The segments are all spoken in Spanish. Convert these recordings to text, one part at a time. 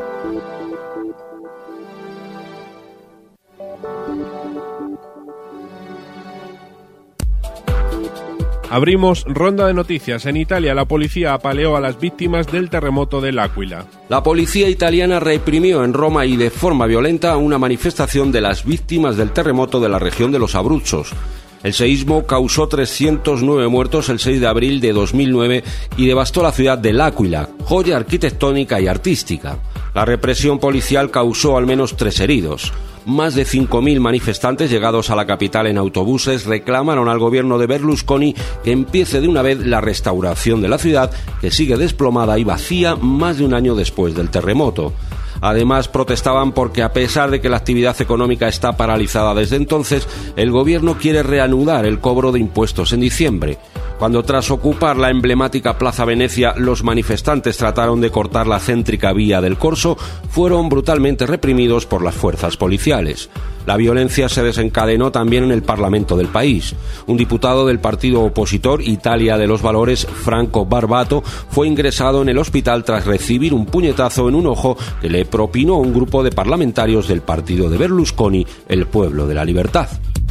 Abrimos ronda de noticias. En Italia, la policía apaleó a las víctimas del terremoto de L'Aquila. La policía italiana reprimió en Roma y de forma violenta una manifestación de las víctimas del terremoto de la región de los Abruzos. El seísmo causó 309 muertos el 6 de abril de 2009 y devastó la ciudad de L'Aquila, joya arquitectónica y artística. La represión policial causó al menos 3 heridos. Más de 5.000 manifestantes llegados a la capital en autobuses reclamaron al gobierno de Berlusconi que empiece de una vez la restauración de la ciudad, que sigue desplomada y vacía más de un año después del terremoto. Además, protestaban porque, a pesar de que la actividad económica está paralizada desde entonces, el gobierno quiere reanudar el cobro de impuestos en diciembre. Cuando, tras ocupar la emblemática Plaza Venecia, los manifestantes trataron de cortar la céntrica vía del Corso, fueron brutalmente reprimidos por las fuerzas policiales. La violencia se desencadenó también en el Parlamento del país. Un diputado del partido opositor Italia de los Valores, Franco Barbato, fue ingresado en el hospital tras recibir un puñetazo en un ojo que le propinó un grupo de parlamentarios del partido de Berlusconi, el Pueblo de la Libertad.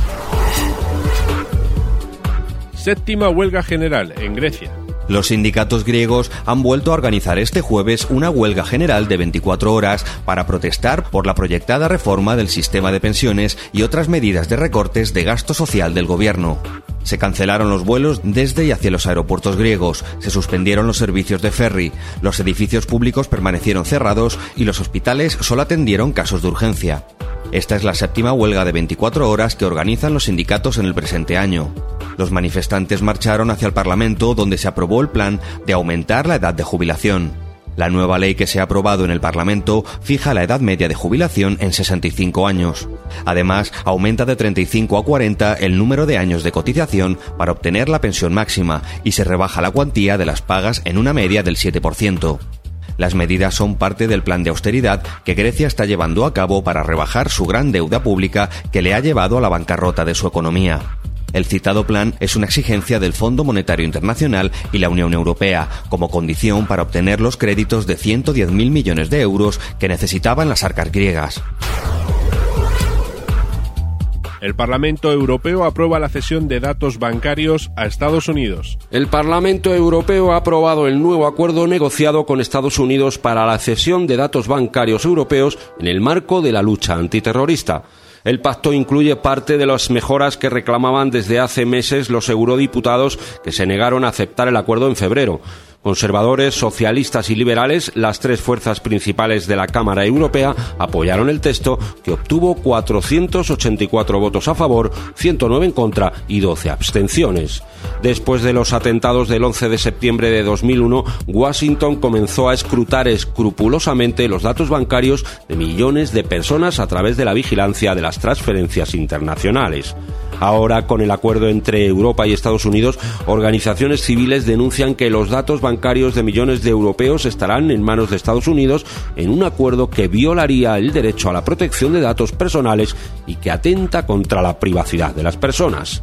Séptima huelga general en Grecia. Los sindicatos griegos han vuelto a organizar este jueves una huelga general de 24 horas para protestar por la proyectada reforma del sistema de pensiones y otras medidas de recortes de gasto social del gobierno. Se cancelaron los vuelos desde y hacia los aeropuertos griegos, se suspendieron los servicios de ferry, los edificios públicos permanecieron cerrados y los hospitales solo atendieron casos de urgencia. Esta es la séptima huelga de 24 horas que organizan los sindicatos en el presente año. Los manifestantes marcharon hacia el Parlamento, donde se aprobó el plan de aumentar la edad de jubilación. La nueva ley que se ha aprobado en el Parlamento fija la edad media de jubilación en 65 años. Además, aumenta de 35 a 40 el número de años de cotización para obtener la pensión máxima y se rebaja la cuantía de las pagas en una media del 7%. Las medidas son parte del plan de austeridad que Grecia está llevando a cabo para rebajar su gran deuda pública que le ha llevado a la bancarrota de su economía. El citado plan es una exigencia del Fondo Monetario Internacional y la Unión Europea, como condición para obtener los créditos de 110.000 millones de euros que necesitaban las arcas griegas. El Parlamento Europeo aprueba la cesión de datos bancarios a Estados Unidos. El Parlamento Europeo ha aprobado el nuevo acuerdo negociado con Estados Unidos para la cesión de datos bancarios europeos en el marco de la lucha antiterrorista. El pacto incluye parte de las mejoras que reclamaban desde hace meses los eurodiputados que se negaron a aceptar el acuerdo en febrero. Conservadores, socialistas y liberales, las 3 fuerzas principales de la Cámara Europea, apoyaron el texto, que obtuvo 484 votos a favor, 109 en contra y 12 abstenciones. Después de los atentados del 11 de septiembre de 2001, Washington comenzó a escrutar escrupulosamente los datos bancarios de millones de personas a través de la vigilancia de las transferencias internacionales. Ahora, con el acuerdo entre Europa y Estados Unidos, organizaciones civiles denuncian que los datos bancarios de millones de europeos estarán en manos de Estados Unidos en un acuerdo que violaría el derecho a la protección de datos personales y que atenta contra la privacidad de las personas.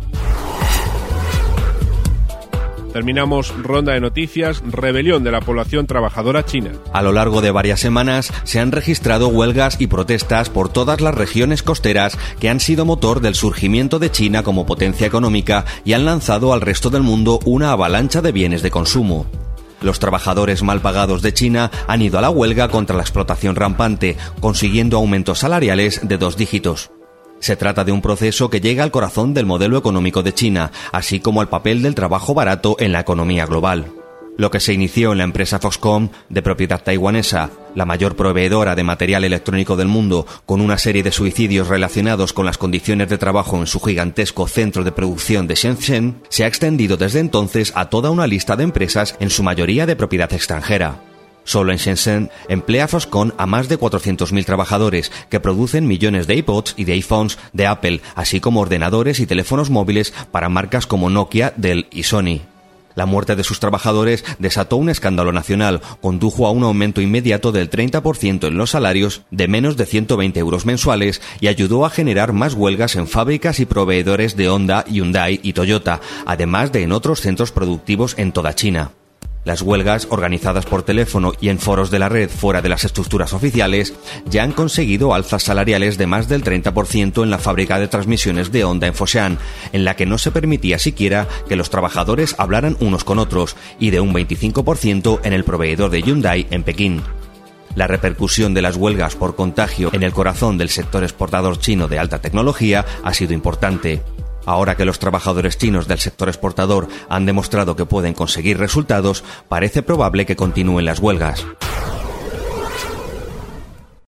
Terminamos ronda de noticias. Rebelión de la población trabajadora china. A lo largo de varias semanas se han registrado huelgas y protestas por todas las regiones costeras que han sido motor del surgimiento de China como potencia económica y han lanzado al resto del mundo una avalancha de bienes de consumo. Los trabajadores mal pagados de China han ido a la huelga contra la explotación rampante, consiguiendo aumentos salariales de 2 dígitos. Se trata de un proceso que llega al corazón del modelo económico de China, así como al papel del trabajo barato en la economía global. Lo que se inició en la empresa Foxconn, de propiedad taiwanesa, la mayor proveedora de material electrónico del mundo, con una serie de suicidios relacionados con las condiciones de trabajo en su gigantesco centro de producción de Shenzhen, se ha extendido desde entonces a toda una lista de empresas, en su mayoría de propiedad extranjera. Solo en Shenzhen emplea Foxconn a más de 400.000 trabajadores que producen millones de iPods y de iPhones de Apple, así como ordenadores y teléfonos móviles para marcas como Nokia, Dell y Sony. La muerte de sus trabajadores desató un escándalo nacional, condujo a un aumento inmediato del 30% en los salarios de menos de 120 euros mensuales y ayudó a generar más huelgas en fábricas y proveedores de Honda, Hyundai y Toyota, además de en otros centros productivos en toda China. Las huelgas, organizadas por teléfono y en foros de la red fuera de las estructuras oficiales, ya han conseguido alzas salariales de más del 30% en la fábrica de transmisiones de Honda en Foshan, en la que no se permitía siquiera que los trabajadores hablaran unos con otros, y de un 25% en el proveedor de Hyundai en Pekín. La repercusión de las huelgas por contagio en el corazón del sector exportador chino de alta tecnología ha sido importante. Ahora que los trabajadores chinos del sector exportador han demostrado que pueden conseguir resultados, parece probable que continúen las huelgas.